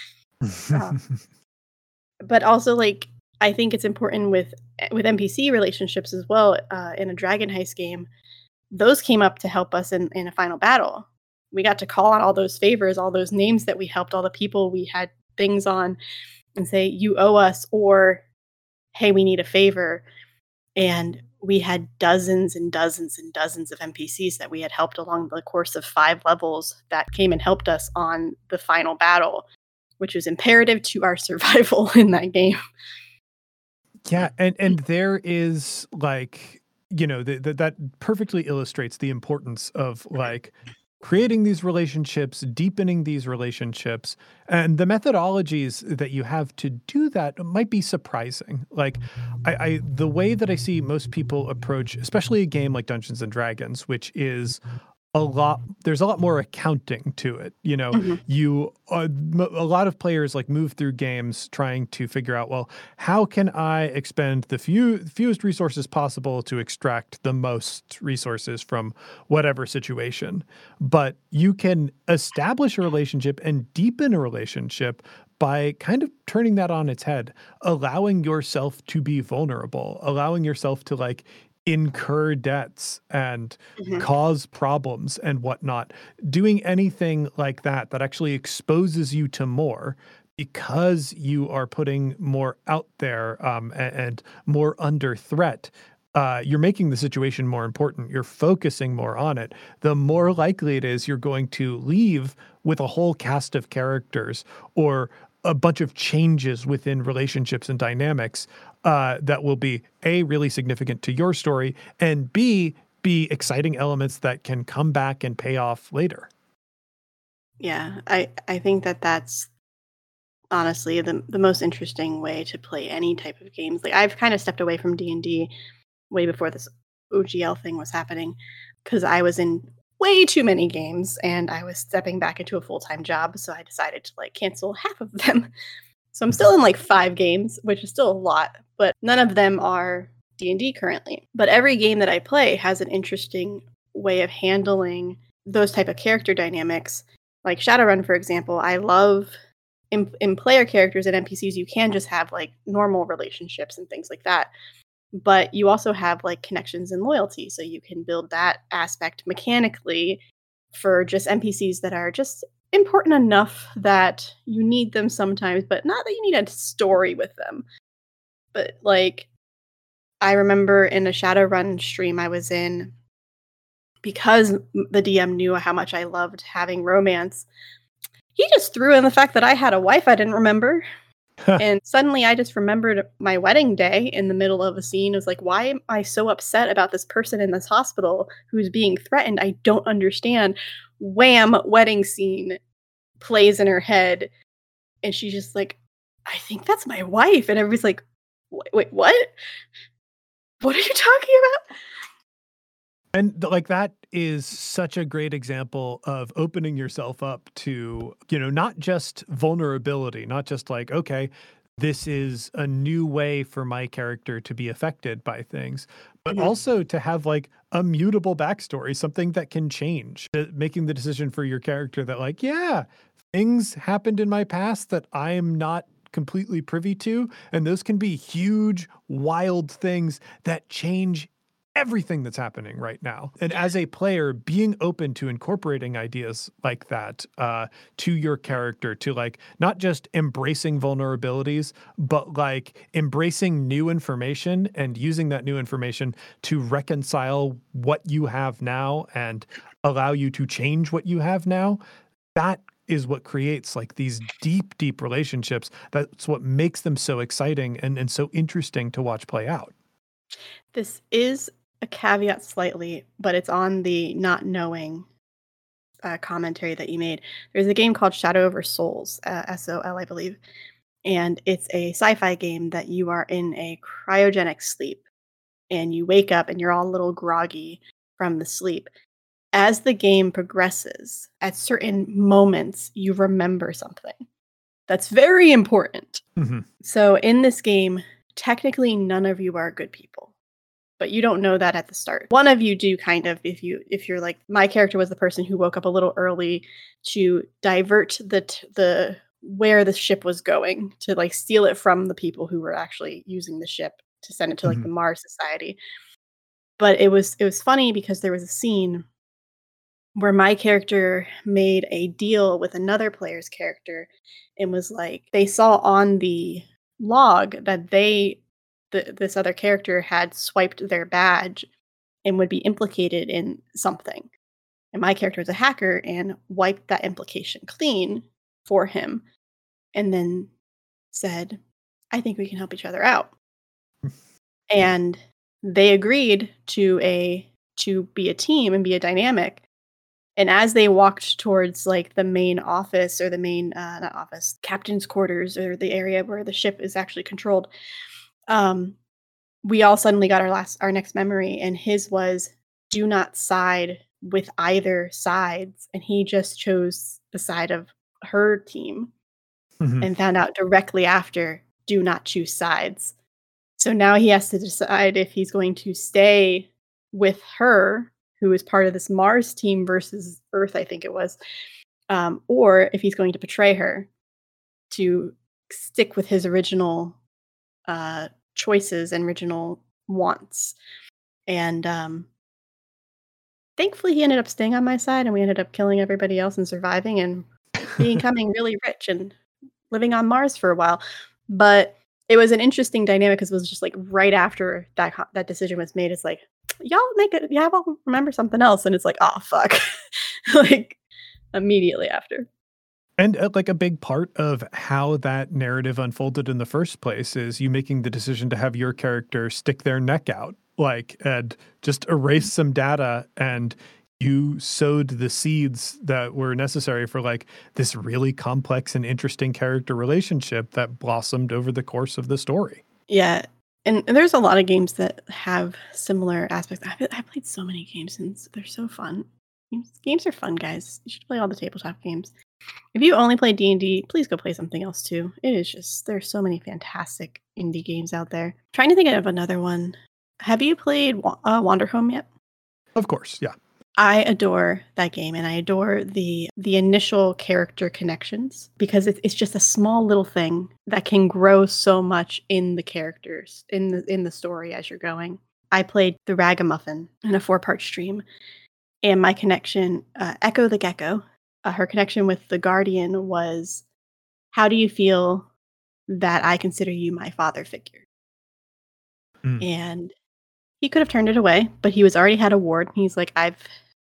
Um, but also like I think it's important with with N P C relationships as well. Uh, in a Dragon Heist game, those came up to help us in in a final battle. We got to call on all those favors, all those names that we helped, all the people we had things on, and say, "You owe us," or "Hey, we need a favor." And we had dozens and dozens and dozens of N P Cs that we had helped along the course of five levels that came and helped us on the final battle, which was imperative to our survival in that game. Yeah, and and there is like, you know, th th that perfectly illustrates the importance of like creating these relationships, deepening these relationships, and the methodologies that you have to do that might be surprising. Like, I, I the way that I see most people approach, especially a game like Dungeons and Dragons, which is a lot there's a lot more accounting to it. You know, Mhm. you uh, m- a lot of players like move through games trying to figure out, well, how can I expend the few fewest resources possible to extract the most resources from whatever situation. But you can establish a relationship and deepen a relationship by kind of turning that on its head, allowing yourself to be vulnerable, allowing yourself to like incur debts and Mhm. cause problems and whatnot. Doing anything like that that actually exposes you to more because you are putting more out there um, a- and, more under threat. Uh, you're making the situation more important. You're focusing more on it. The more likely it is you're going to leave with a whole cast of characters or a bunch of changes within relationships and dynamics uh, that will be A, really significant to your story, and B, be exciting elements that can come back and pay off later. Yeah, I I think that that's honestly the the most interesting way to play any type of games. Like I've kind of stepped away from D and D way before this O G L thing was happening because I was in way too many games and I was stepping back into a full-time job, so I decided to like cancel half of them. So I'm still in like five games, which is still a lot, but none of them are D and D currently. But every game that I play has an interesting way of handling those type of character dynamics. Like Shadowrun, for example, I love in, in player characters and N P Cs, you can just have like normal relationships and things like that. But you also have like connections and loyalty. So you can build that aspect mechanically for just N P Cs that are just important enough that you need them sometimes, but not that you need a story with them. But like I remember in a Shadowrun stream I was in, because m- the D M knew how much I loved having romance, he just threw in the fact that I had a wife I didn't remember. And suddenly I just remembered my wedding day in the middle of a scene. It was like, why am I so upset about this person in this hospital who's being threatened? I don't understand. Wham, wedding scene. plays in her head, and she's just like, I think that's my wife. And everybody's like, wait, wait what? What are you talking about? And th- like that is such a great example of opening yourself up to, you know, not just vulnerability, not just like, okay, this is a new way for my character to be affected by things, but Mhm. also to have like a mutable backstory, something that can change, uh, making the decision for your character that like, yeah, things happened in my past that I am not completely privy to. And those can be huge, wild things that change everything that's happening right now. And as a player, being open to incorporating ideas like that uh, to your character, to like not just embracing vulnerabilities, but like embracing new information and using that new information to reconcile what you have now and allow you to change what you have now. That is what creates like these deep, deep relationships. That's what makes them so exciting and, and so interesting to watch play out. This is a caveat slightly, but it's on the not knowing uh, commentary that you made. There's a game called Shadow over Souls, uh, S O L, I believe. And it's a sci-fi game that you are in a cryogenic sleep, and you wake up and you're all a little groggy from the sleep. As the game progresses, at certain moments, you remember something that's very important. Mm-hmm. So in this game, technically none of you are good people, but you don't know that at the start. One of you do kind of, if you if you're like, my character was the person who woke up a little early to divert the t- the where the ship was going, to like steal it from the people who were actually using the ship to send it to like Mhm. the Mars Society. But it was it was funny because there was a scene where my character made a deal with another player's character and was like, they saw on the log that they the, this other character had swiped their badge and would be implicated in something. And my character was a hacker and wiped that implication clean for him, and then said, I think we can help each other out. And they agreed to a to be a team and be a dynamic. And as they walked towards like the main office, or the main uh, not office, captain's quarters, or the area where the ship is actually controlled, um, we all suddenly got our last our next memory, and his was, do not side with either sides, and he just chose the side of her team, Mhm. and found out directly after, do not choose sides. So now he has to decide if he's going to stay with her, who is part of this Mars team versus Earth, I think it was, um, or if he's going to betray her to stick with his original uh, choices and original wants. And um, thankfully, he ended up staying on my side, and we ended up killing everybody else and surviving and becoming really rich and living on Mars for a while. But it was an interesting dynamic because it was just like right after that co- that decision was made. It's like, y'all make it, y'all all remember something else, and it's like, oh fuck, like immediately after. And uh, like a big part of how that narrative unfolded in the first place is you making the decision to have your character stick their neck out, like, and just erase some data, and you sowed the seeds that were necessary for like this really complex and interesting character relationship that blossomed over the course of the story. Yeah, and, and there's a lot of games that have similar aspects. I've, I've played so many games, and s- they're so fun. Games, games are fun, guys. You should play all the tabletop games. If you only play D and D, please go play something else too. It is just, there's so many fantastic indie games out there. Trying to think of another one. Have you played Wa- uh, Wander Home yet? Of course, yeah. I adore that game, and I adore the the initial character connections, because it's it's just a small little thing that can grow so much in the characters, in the in the story as you're going. I played the Ragamuffin in a four part stream, and my connection, uh, Echo the Gecko, uh, her connection with the Guardian was, how do you feel that I consider you my father figure? Mm. And he could have turned it away, but he was already had a ward. He's like, I've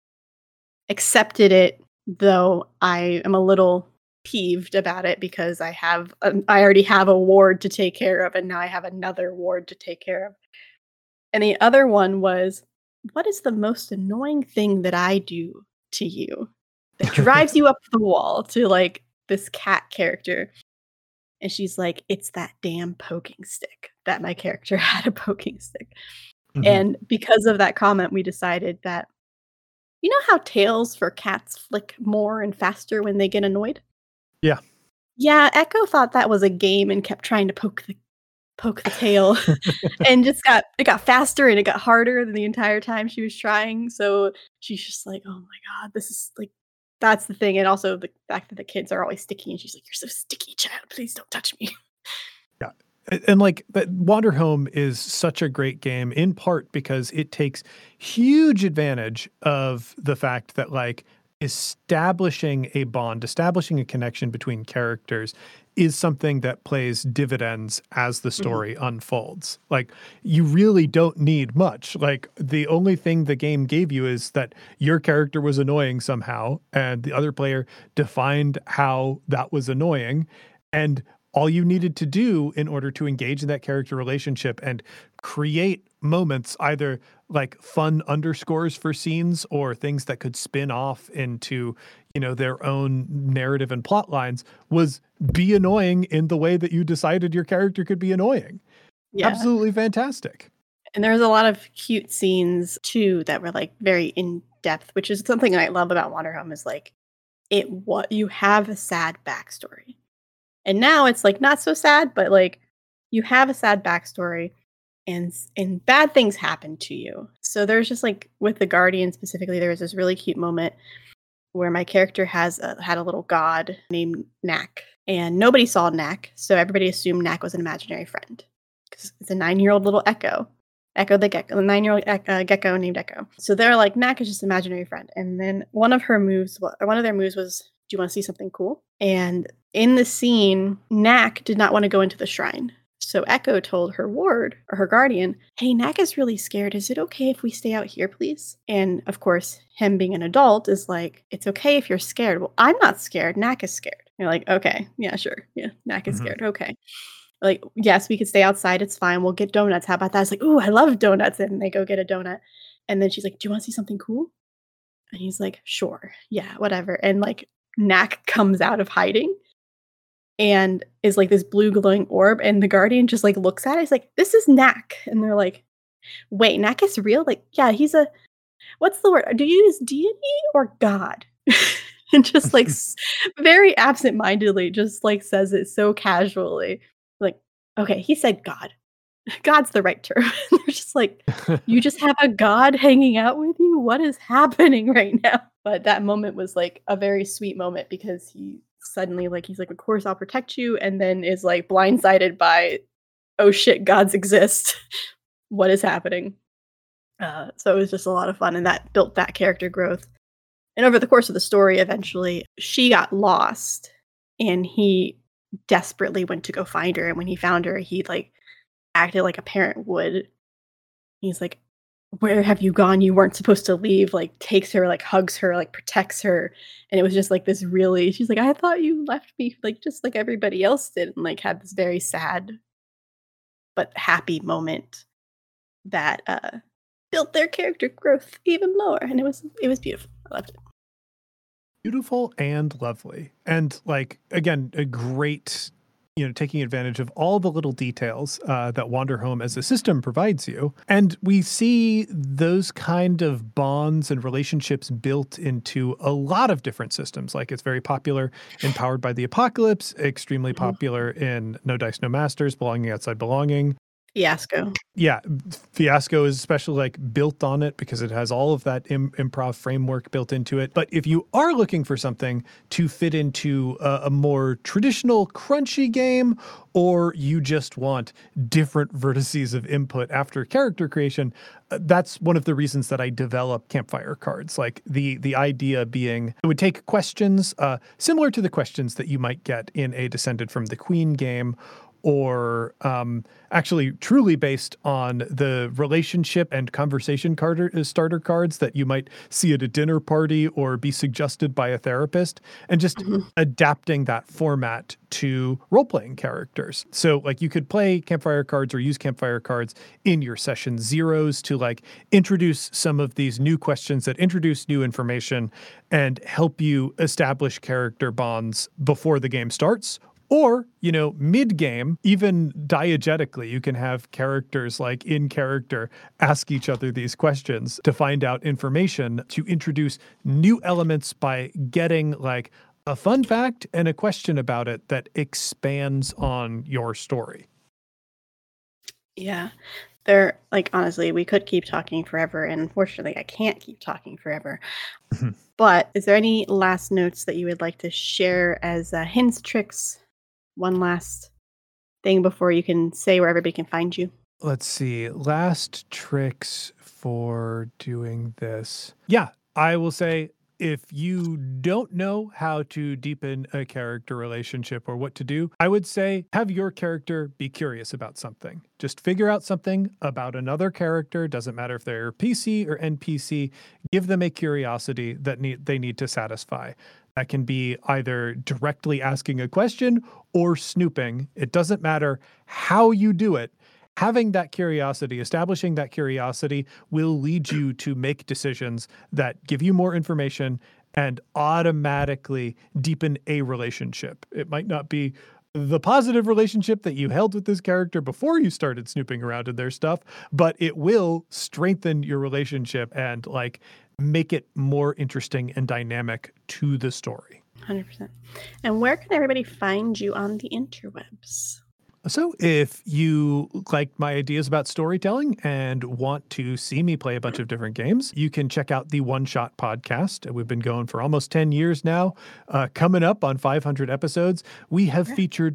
accepted it, though I am a little peeved about it because I have a, I already have a ward to take care of, and now I have another ward to take care of. And the other one was, what is the most annoying thing that I do to you that drives you up the wall to like this cat character. And she's like, it's that damn poking stick that my character had a poking stick. Mm-hmm. And because of that comment, we decided that, you know how tails for cats flick more and faster when they get annoyed? Yeah. Yeah, Echo thought that was a game and kept trying to poke the poke the tail and just got it got faster and it got harder than the entire time she was trying. So she's just like, oh my god, this is like that's the thing. And also the fact that the kids are always sticky and she's like, you're so sticky, child, please don't touch me. Yeah. And, and like that Wanderhome is such a great game in part because it takes huge advantage of the fact that like establishing a bond, establishing a connection between characters is something that plays dividends as the story mm-hmm. unfolds. Like, you really don't need much. Like, the only thing the game gave you is that your character was annoying somehow, and the other player defined how that was annoying. And all you needed to do in order to engage in that character relationship and create moments, either like fun underscores for scenes or things that could spin off into, you know, their own narrative and plot lines, was be annoying in the way that you decided your character could be annoying. Yeah. Absolutely fantastic. And there's a lot of cute scenes too that were like very in depth, which is something I love about Wanderhome is like it what you have a sad backstory. And now it's like not so sad, but like you have a sad backstory and and bad things happen to you. So there's just like with the Guardian specifically, there was this really cute moment where my character has a, had a little god named Knack, and nobody saw Knack, so everybody assumed Knack was an imaginary friend because it's a nine-year-old little Echo, Echo the gecko, a nine-year-old uh, gecko named Echo. So they're like, Knack is just an imaginary friend, and then one of her moves, or one of their moves was, "Do you want to see something cool?" And in the scene, Knack did not want to go into the shrine. So Echo told her ward, or her guardian, "Hey, Knack is really scared. Is it okay if we stay out here, please?" And of course, him being an adult is like, "It's okay if you're scared." "Well, I'm not scared. Knack is scared." You're like, okay, yeah, sure. Yeah, Knack is mm-hmm. scared. Okay. Like, yes, we could stay outside. It's fine. We'll get donuts. How about that? It's like, ooh, I love donuts. And they go get a donut. And then she's like, "Do you want to see something cool?" And he's like, "Sure. Yeah, whatever." And like, Knack comes out of hiding and is like this blue glowing orb, and the Guardian just like looks at it. He's like, "This is Knack." And they're like, "Wait, Knack is real?" Like, yeah, he's a, what's the word? Do you use deity or God? And just like very absentmindedly just like says it so casually. Like, okay, he said God. God's the right term. They're just like, you just have a god hanging out with you? What is happening right now? But that moment was like a very sweet moment because he suddenly like, he's like, "Of course I'll protect you." And then is like blindsided by, oh shit, gods exist. What is happening? Uh, so it was just a lot of fun, and that built that character growth. And over the course of the story, eventually she got lost and he desperately went to go find her. And when he found her, he like acted like a parent would. He's like, "Where have you gone? You weren't supposed to leave." Like takes her, like hugs her, like protects her. And it was just like this really, she's like, "I thought you left me," like just like everybody else did. And like had this very sad but happy moment that uh, built their character growth even more. And it was, it was beautiful. I loved it. Beautiful and lovely. And like, again, a great, you know, taking advantage of all the little details uh, that Wanderhome as a system provides you. And we see those kind of bonds and relationships built into a lot of different systems. Like it's very popular in Powered by the Apocalypse, extremely popular in No Dice, No Masters, Belonging Outside Belonging. Fiasco. Yeah, Fiasco is especially like built on it because it has all of that Im- improv framework built into it. But if you are looking for something to fit into a, a more traditional crunchy game, or you just want different vertices of input after character creation, uh, that's one of the reasons that I develop campfire cards. Like the the idea being it would take questions uh, similar to the questions that you might get in a Descended from the Queen game, or um, actually truly based on the relationship and conversation card- starter cards that you might see at a dinner party or be suggested by a therapist, and just Mhm. adapting that format to role-playing characters. So like you could play campfire cards or use campfire cards in your session zeros to like introduce some of these new questions that introduce new information and help you establish character bonds before the game starts. Or, you know, mid-game, even diegetically, you can have characters like in character ask each other these questions to find out information, to introduce new elements by getting like a fun fact and a question about it that expands on your story. Yeah. They're like, honestly, we could keep talking forever, and unfortunately, I can't keep talking forever. But is there any last notes that you would like to share as uh, hints, tricks, one last thing before you can say where everybody can find you? Let's see. Last tricks for doing this. Yeah, I will say if you don't know how to deepen a character relationship or what to do, I would say have your character be curious about something. Just figure out something about another character. Doesn't matter if they're P C or N P C. Give them a curiosity that need, they need to satisfy. That can be either directly asking a question or snooping. It doesn't matter how you do it. Having that curiosity, establishing that curiosity will lead you to make decisions that give you more information and automatically deepen a relationship. It might not be the positive relationship that you held with this character before you started snooping around in their stuff, but it will strengthen your relationship and like make it more interesting and dynamic to the story. one hundred percent. And where can everybody find you on the interwebs? So if you like my ideas about storytelling and want to see me play a bunch of different games, you can check out the One Shot podcast. We've been going for almost ten years now, uh, coming up on five hundred episodes. We have featured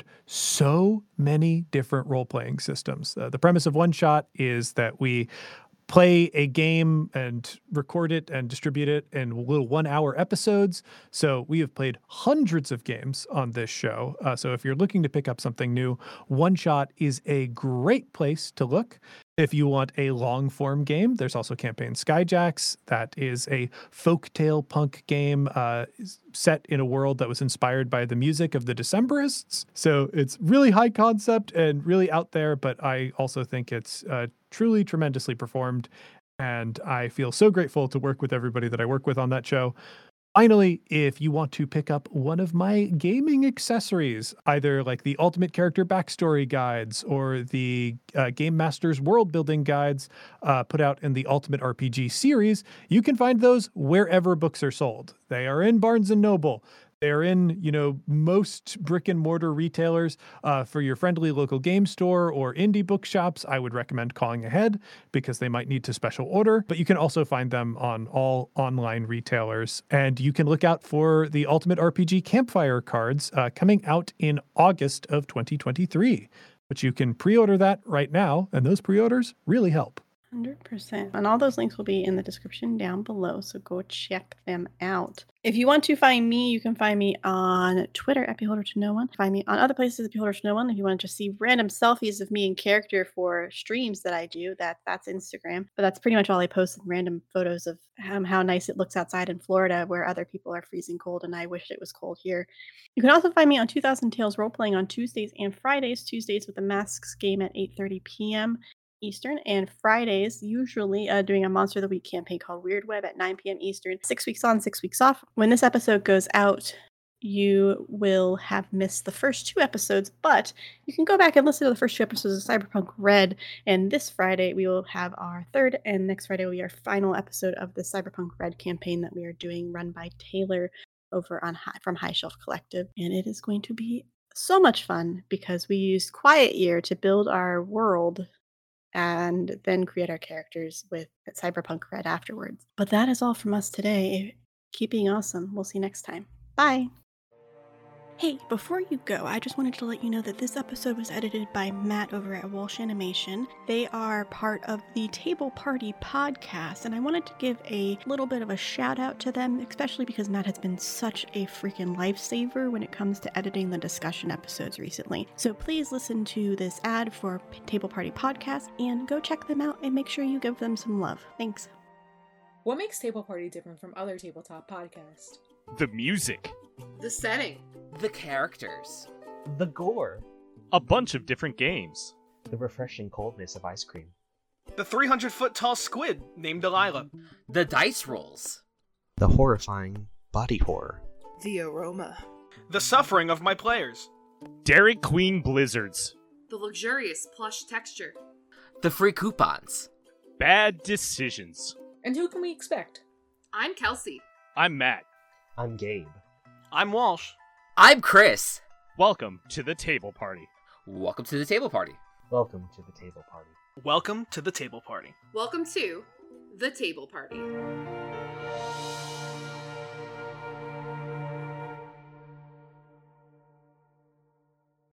so many different role-playing systems. Uh, the premise of One Shot is that we play a game and record it and distribute it in little one-hour episodes. So we have played hundreds of games on this show. Uh, so if you're looking to pick up something new, One Shot is a great place to look. If you want a long-form game, there's also Campaign Skyjacks. That is a folktale punk game uh, set in a world that was inspired by the music of the Decemberists. So it's really high concept and really out there, but I also think it's uh, truly tremendously performed. And I feel so grateful to work with everybody that I work with on that show. Finally, if you want to pick up one of my gaming accessories, either like the Ultimate Character Backstory Guides or the uh, Game Master's World Building Guides uh, put out in the Ultimate R P G series, you can find those wherever books are sold. They are in Barnes and Noble. They're in, you know, most brick and mortar retailers. Uh, for your friendly local game store or indie bookshops, I would recommend calling ahead because they might need to special order. But you can also find them on all online retailers. And you can look out for the Ultimate R P G Campfire cards uh, coming out in August of twenty twenty-three. But you can pre-order that right now, and those pre-orders really help. one hundred percent. And all those links will be in the description down below, so go check them out. If you want to find me, you can find me on Twitter at Beholder to No One. Find me on other places at Beholder to No One. If you want to just see random selfies of me in character for streams that I do, that that's Instagram. But that's pretty much all I post, random photos of um, how nice it looks outside in Florida where other people are freezing cold and I wish it was cold here. You can also find me on two thousand Tales Role-Playing on Tuesdays and Fridays. Tuesdays with the Masks game at eight thirty p.m. Eastern, and Fridays usually uh, doing a Monster of the Week campaign called Weird Web at nine p.m. Eastern. Six weeks on, six weeks off. When this episode goes out, you will have missed the first two episodes, but you can go back and listen to the first two episodes of Cyberpunk Red, and this Friday we will have our third, and next Friday will be our final episode of the Cyberpunk Red campaign that we are doing, run by Taylor over on High, from High Shelf Collective, and it is going to be so much fun because we used Quiet Year to build our world and then create our characters with Cyberpunk Red afterwards. But that is all from us today. Keep being awesome. We'll see you next time. Bye. Hey, before you go, I just wanted to let you know that this episode was edited by Matt over at Walsh Animation. They are part of the Table Party podcast, and I wanted to give a little bit of a shout out to them, especially because Matt has been such a freaking lifesaver when it comes to editing the discussion episodes recently. So please listen to this ad for Table Party podcast and go check them out and make sure you give them some love. Thanks. What makes Table Party different from other tabletop podcasts? The music. The setting. The characters. The gore. A bunch of different games. The refreshing coldness of ice cream. The three hundred foot tall squid named Delilah. The dice rolls. The horrifying body horror. The aroma. The suffering of my players. Dairy Queen blizzards. The luxurious plush texture. The free coupons. Bad decisions. And who can we expect? I'm Kelsey. I'm Matt. I'm Gabe. I'm Walsh. I'm Chris. Welcome to the Table Party. Welcome to the Table Party. Welcome to the Table Party. Welcome to the Table Party. Welcome to The Table Party.